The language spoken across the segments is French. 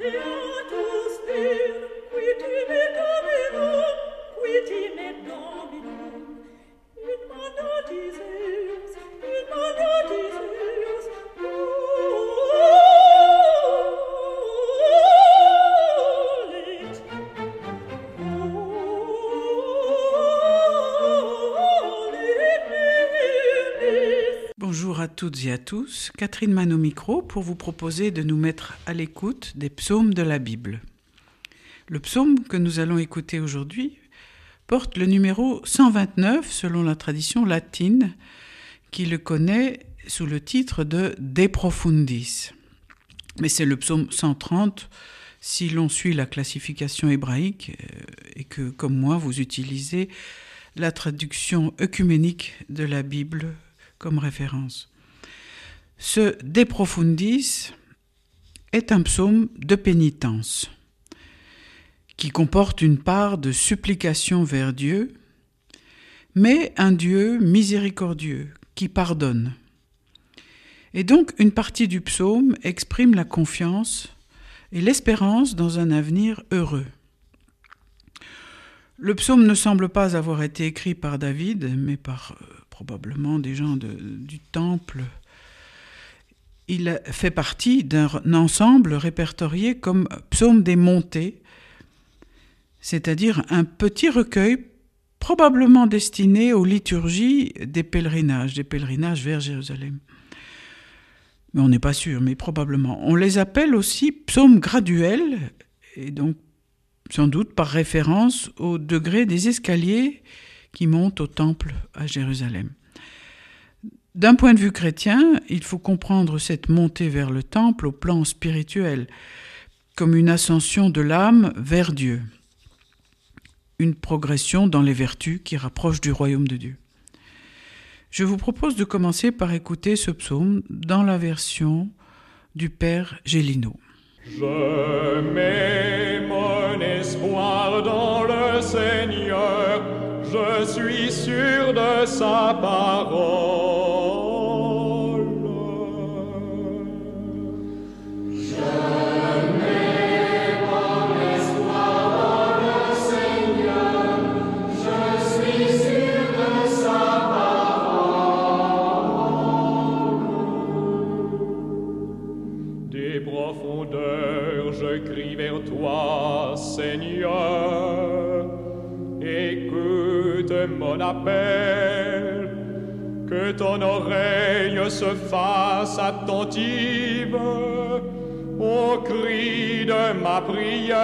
Beatus vir, qui tibi Dominum, qui tibi Dominum, in mandatis eius, Bonjour à toutes et à tous, Catherine Mann au micro pour vous proposer de nous mettre à l'écoute des psaumes de la Bible. Le psaume que nous allons écouter aujourd'hui porte le numéro 129 selon la tradition latine qui le connaît sous le titre de De Profundis. Mais c'est le psaume 130 si l'on suit la classification hébraïque et que, comme moi, vous utilisez la traduction œcuménique de la Bible comme référence. Ce De Profundis est un psaume de pénitence qui comporte une part de supplication vers Dieu, mais un Dieu miséricordieux qui pardonne. Et donc une partie du psaume exprime la confiance et l'espérance dans un avenir heureux. Le psaume ne semble pas avoir été écrit par David, mais par probablement des gens du temple. Il fait partie d'un ensemble répertorié comme psaume des montées, c'est-à-dire un petit recueil probablement destiné aux liturgies des pèlerinages vers Jérusalem. Mais on n'est pas sûr, mais probablement. On les appelle aussi psaumes graduels, et donc sans doute par référence au degré des escaliers qui montent au temple à Jérusalem. D'un point de vue chrétien, il faut comprendre cette montée vers le temple au plan spirituel, comme une ascension de l'âme vers Dieu, une progression dans les vertus qui rapprochent du royaume de Dieu. Je vous propose de commencer par écouter ce psaume dans la version du Père Gélineau. Je mets mon espoir dans le Seigneur, je suis sûr de sa parole. Je mets mon espoir dans le Seigneur, je suis sûr de sa parole. Des profondeurs je crie vers toi, Seigneur, écoute mon appel, que ton oreille se fasse attentive au cri de ma prière.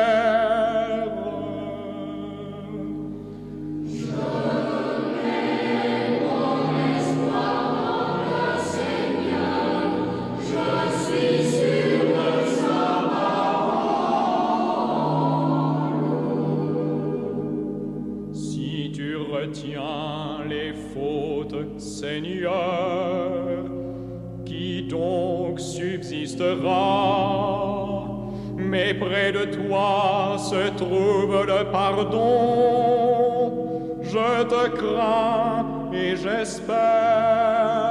Retiens les fautes, Seigneur, qui donc subsistera? Mais près de toi se trouve le pardon. Je te crains et j'espère.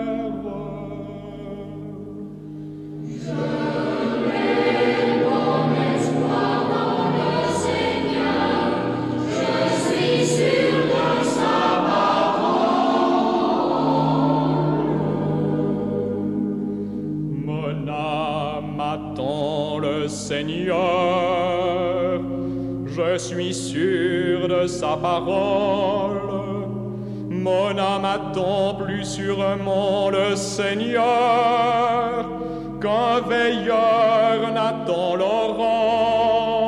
Seigneur, je suis sûr de sa parole. Mon âme attend plus sûrement le Seigneur qu'un veilleur n'attend l'aurore.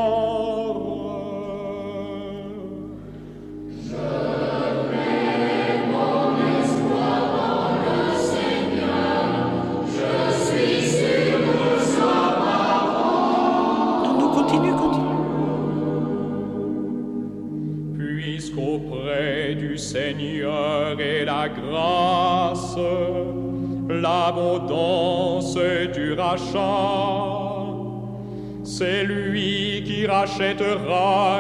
Puisqu'auprès du Seigneur est la grâce, l'abondance du rachat, c'est lui qui rachètera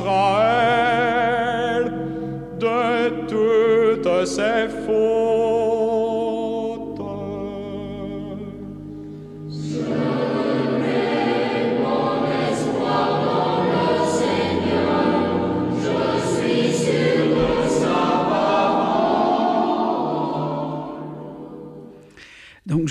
Israël de toutes ses fautes. Je mets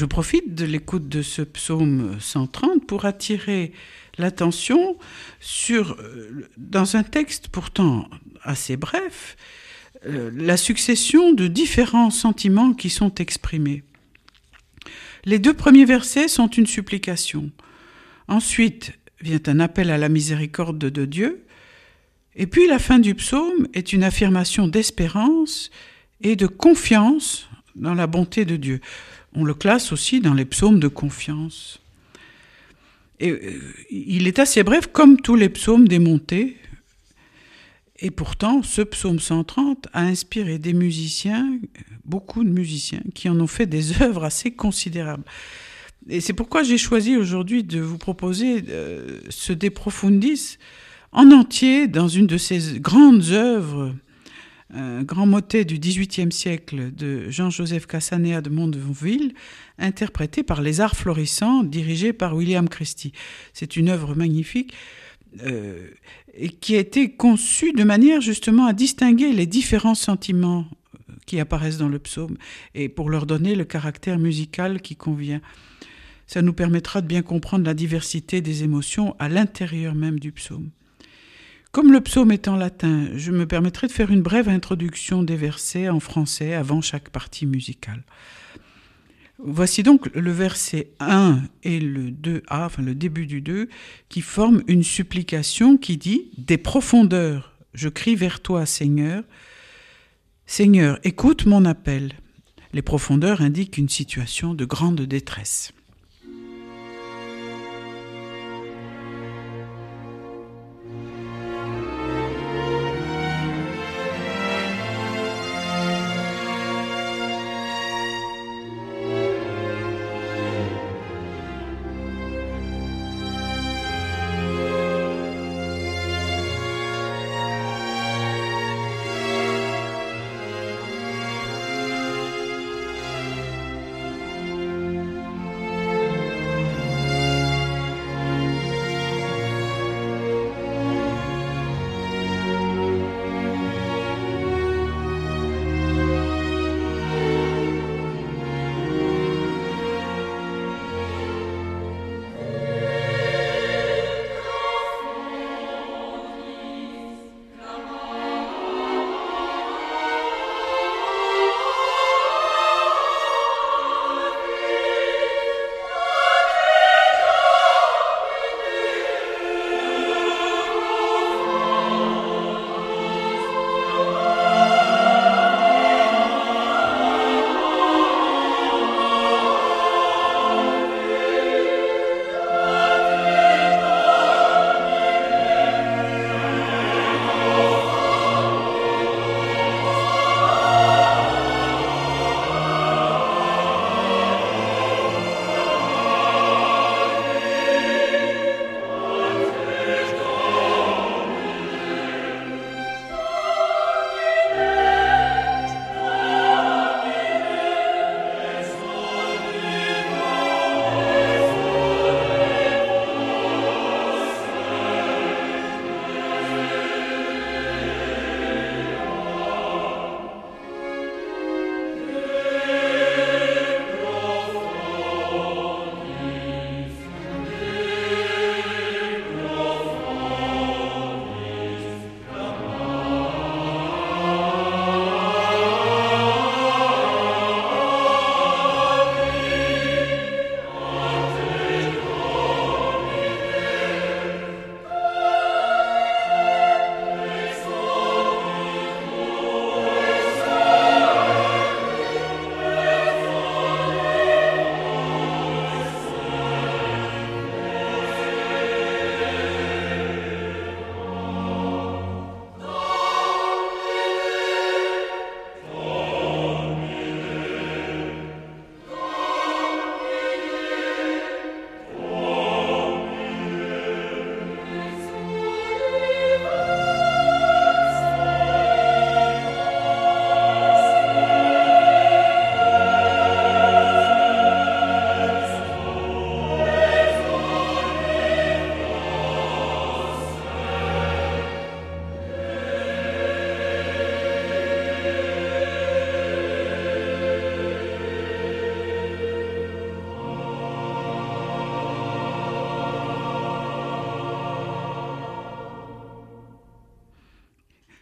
je profite de l'écoute de ce psaume 130 pour attirer l'attention sur, dans un texte pourtant assez bref, la succession de différents sentiments qui sont exprimés. Les 2 premiers versets sont une supplication. Ensuite vient un appel à la miséricorde de Dieu. Et puis la fin du psaume est une affirmation d'espérance et de confiance dans la bonté de Dieu. On le classe aussi dans les psaumes de confiance. Et il est assez bref, comme tous les psaumes des montées. Et pourtant, ce psaume 130 a inspiré des musiciens, beaucoup de musiciens, qui en ont fait des œuvres assez considérables. Et c'est pourquoi j'ai choisi aujourd'hui de vous proposer ce De Profundis en entier dans une de ces grandes œuvres, un grand motet du XVIIIe siècle de Jean-Joseph Cassanea de Mondeville, interprété par les Arts Florissants, dirigé par William Christie. C'est une œuvre magnifique et qui a été conçue de manière justement à distinguer les différents sentiments qui apparaissent dans le psaume et pour leur donner le caractère musical qui convient. Ça nous permettra de bien comprendre la diversité des émotions à l'intérieur même du psaume. Comme le psaume est en latin, je me permettrai de faire une brève introduction des versets en français avant chaque partie musicale. Voici donc le verset 1 et le 2a, enfin le début du 2, qui forment une supplication qui dit « Des profondeurs, je crie vers toi, Seigneur. Seigneur, écoute mon appel. » Les profondeurs indiquent une situation de grande détresse.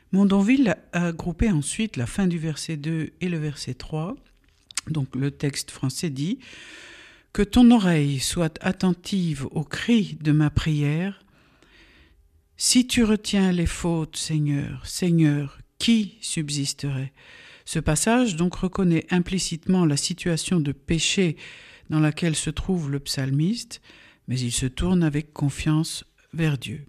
Mondonville a groupé ensuite la fin du verset 2 et le verset 3. Donc le texte français dit « Que ton oreille soit attentive aux cris de ma prière. Si tu retiens les fautes, Seigneur, Seigneur, qui subsisterait ?» Ce passage donc reconnaît implicitement la situation de péché dans laquelle se trouve le psalmiste, mais il se tourne avec confiance vers Dieu.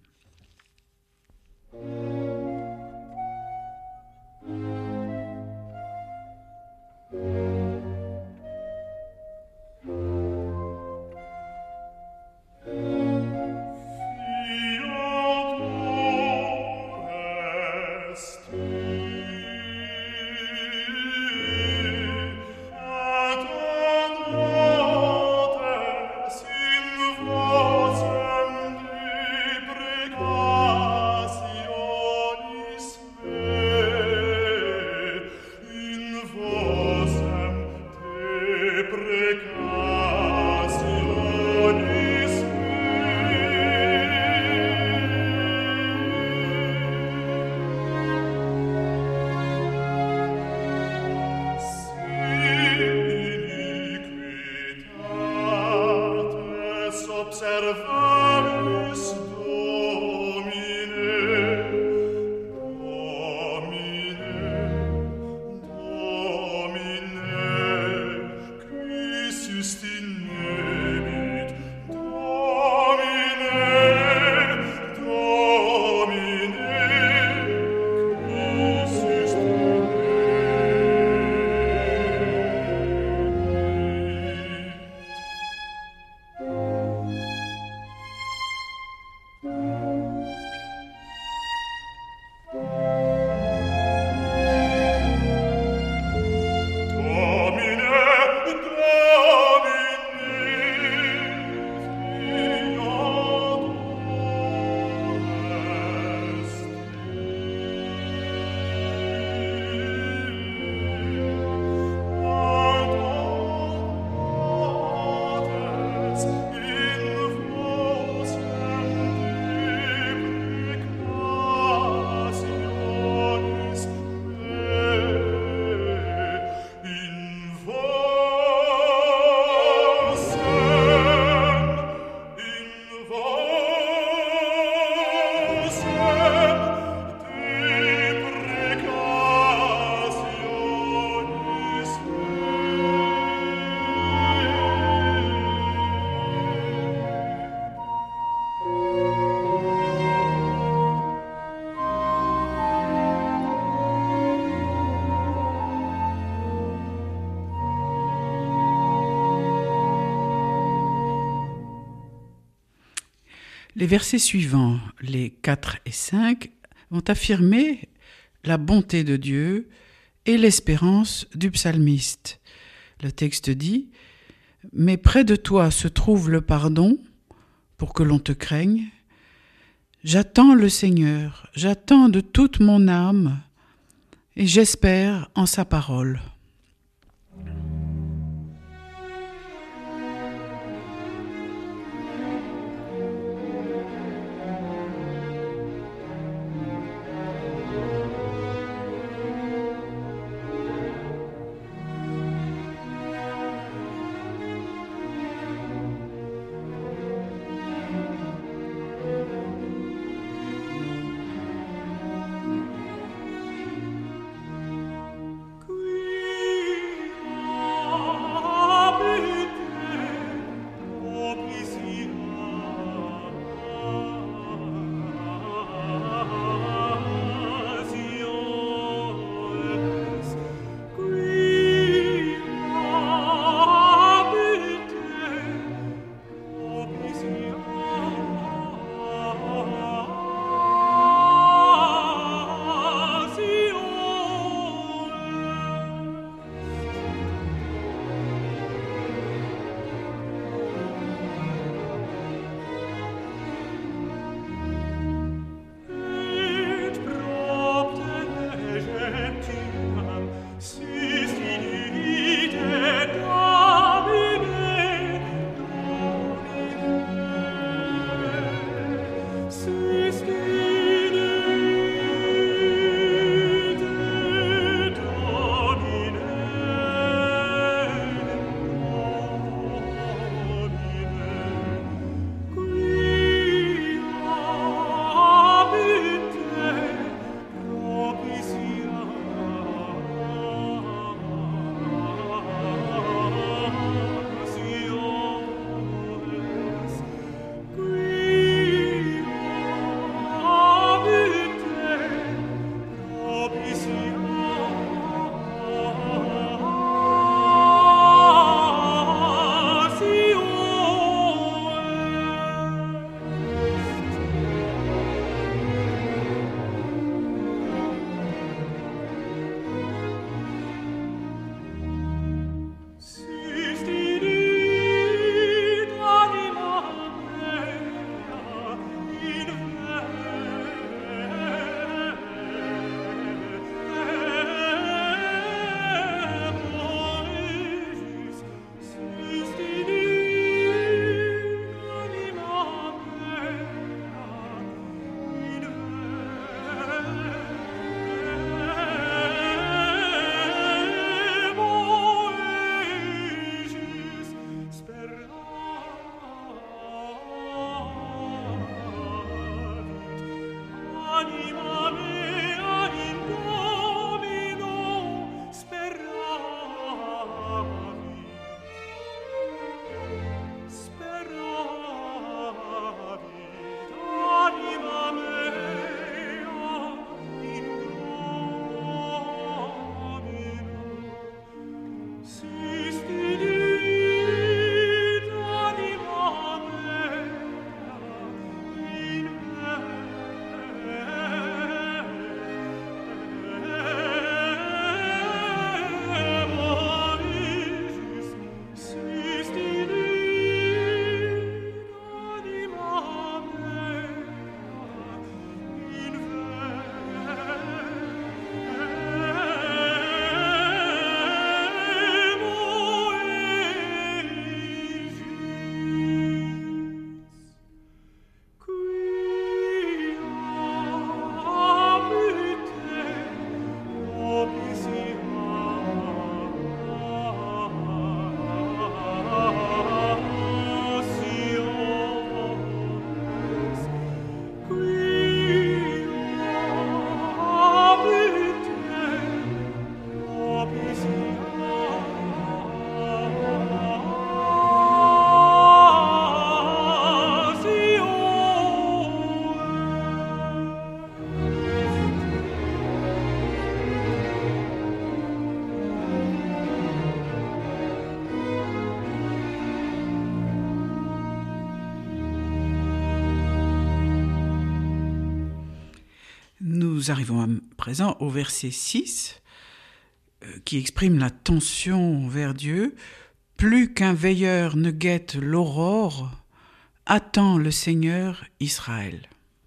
Les versets suivants, les 4 et 5, vont affirmer la bonté de Dieu et l'espérance du psalmiste. Le texte dit « Mais près de toi se trouve le pardon pour que l'on te craigne. J'attends le Seigneur, j'attends de toute mon âme et j'espère en sa parole. » Qui Nous arrivons à présent au verset 6 qui exprime la tension vers Dieu. « Plus qu'un veilleur ne guette l'aurore, attend le Seigneur Israël. »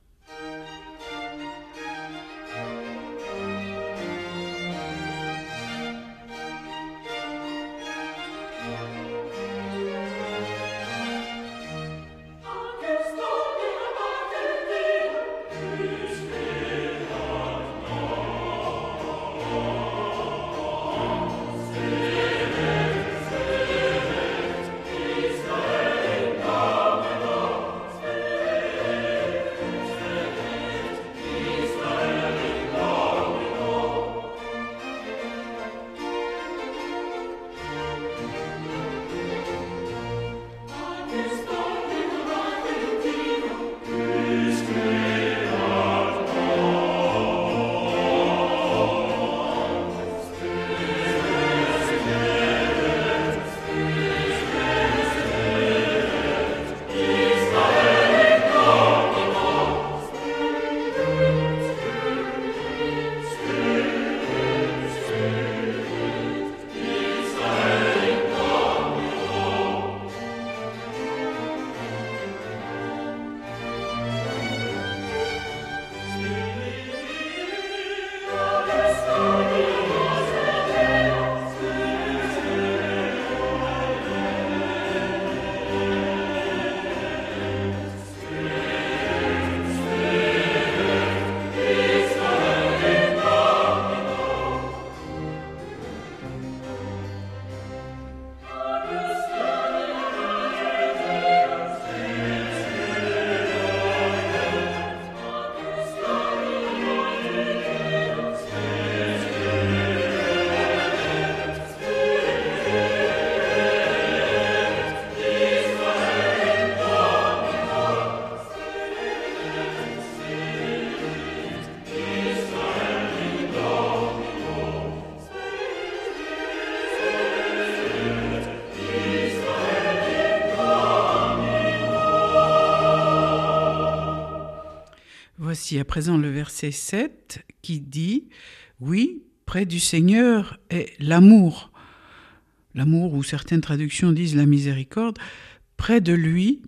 Voici à présent le verset 7 qui dit « Oui, près du Seigneur est l'amour. » L'amour, ou certaines traductions disent la miséricorde. Près de lui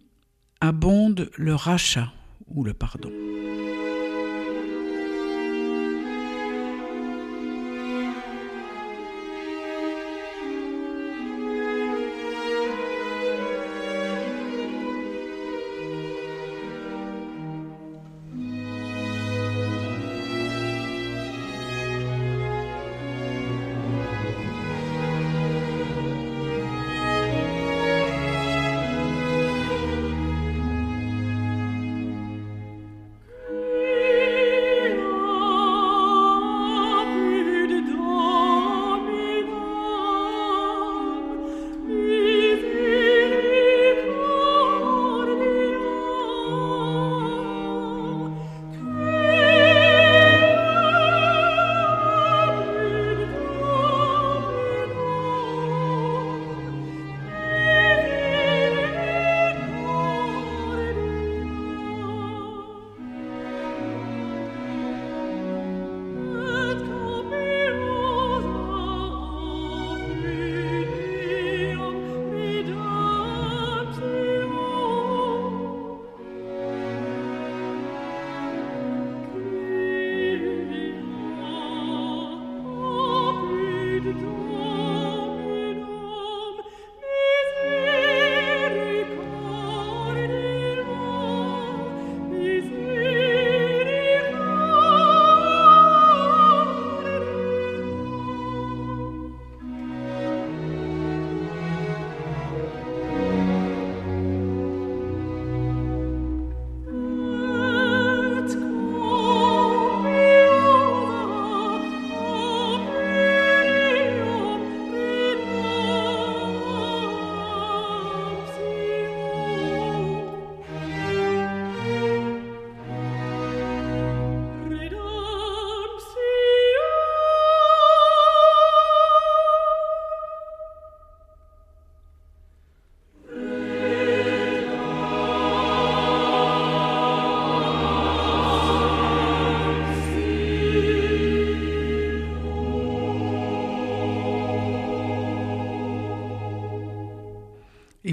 abonde le rachat, ou le pardon.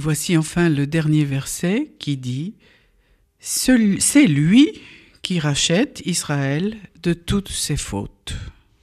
voici enfin le dernier verset qui dit « C'est lui qui rachète Israël de toutes ses fautes. »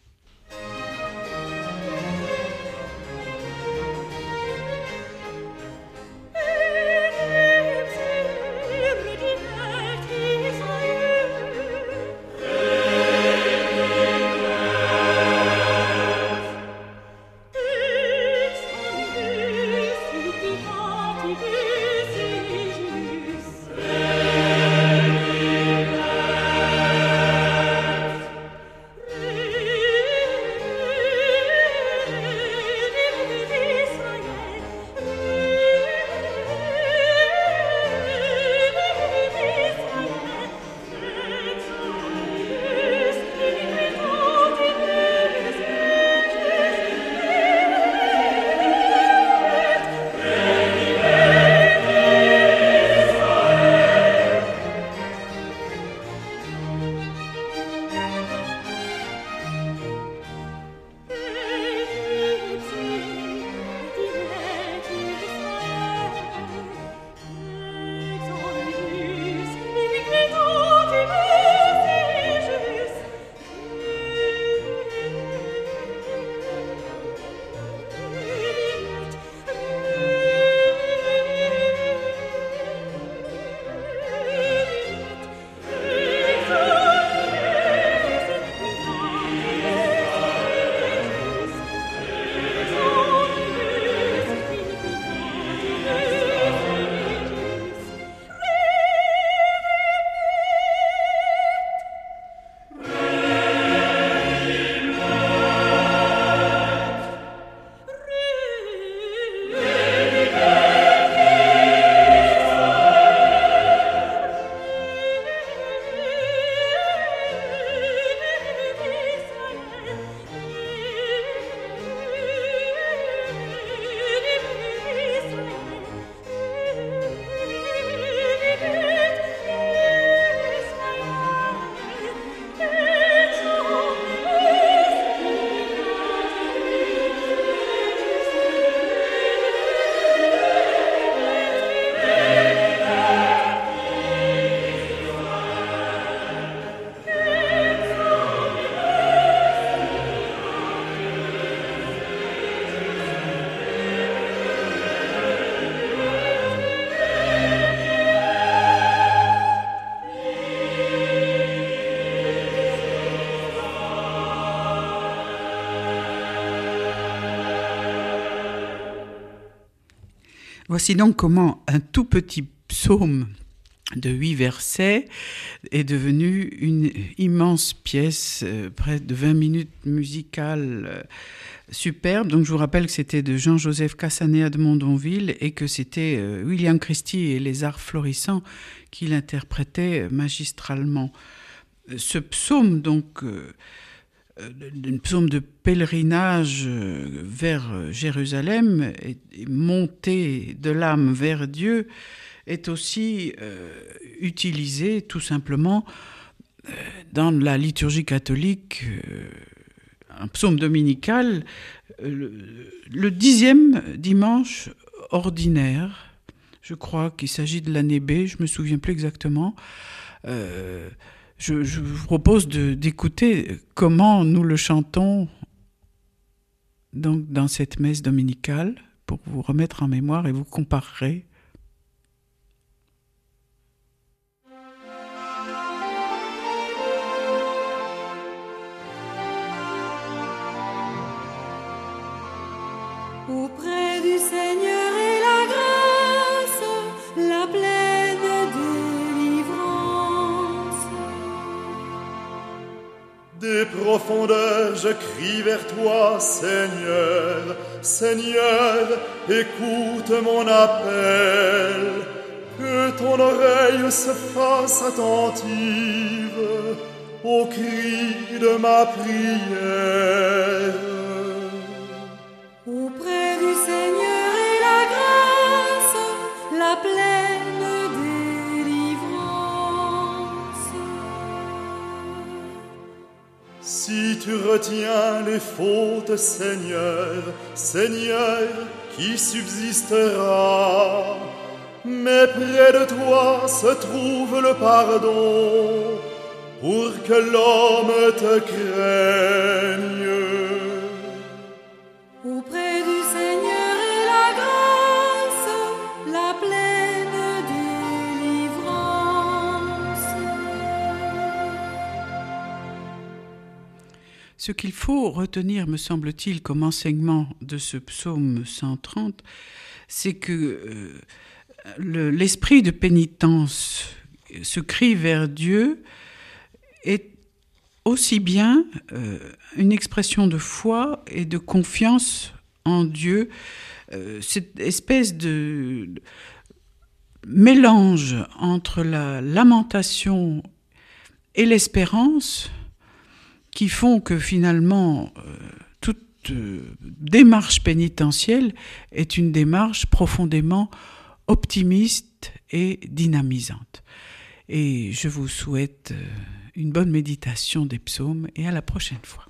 Voici donc comment un tout petit psaume de 8 versets est devenu une immense pièce, près de 20 minutes musicale superbe. Donc je vous rappelle que c'était de Jean-Joseph Cassanéa de Mondonville et que c'était William Christie et les Arts Florissants qui l'interprétaient magistralement. Ce psaume, donc, un psaume de pèlerinage vers Jérusalem, et montée de l'âme vers Dieu, est aussi utilisé tout simplement dans la liturgie catholique, un psaume dominical, le 10e dimanche ordinaire. Je crois qu'il s'agit de l'année B, je ne me souviens plus exactement. Je vous propose d'écouter comment nous le chantons donc, dans cette messe dominicale pour vous remettre en mémoire et vous comparerez. Auprès du Seigneur est la grâce, la pleine délivrance. Des profondeurs, je crie vers toi, Seigneur. Seigneur, écoute mon appel. Que ton oreille se fasse attentive au cri de ma prière. Auprès du Seigneur est la grâce, la pleine délivrance. Si tu retiens les fautes, Seigneur, Seigneur, qui subsistera. Mais près de toi se trouve le pardon, pour que l'homme te craigne. Auprès du Seigneur est la grâce, la pleine délivrance. Ce qu'il faut retenir, me semble-t-il, comme enseignement de ce psaume 130, c'est que l'esprit de pénitence, ce cri vers Dieu, est aussi bien une expression de foi et de confiance en Dieu, cette espèce de mélange entre la lamentation et l'espérance qui font que finalement toute démarche pénitentielle est une démarche profondément optimiste et dynamisante. Et je vous souhaite une bonne méditation des psaumes et à la prochaine fois.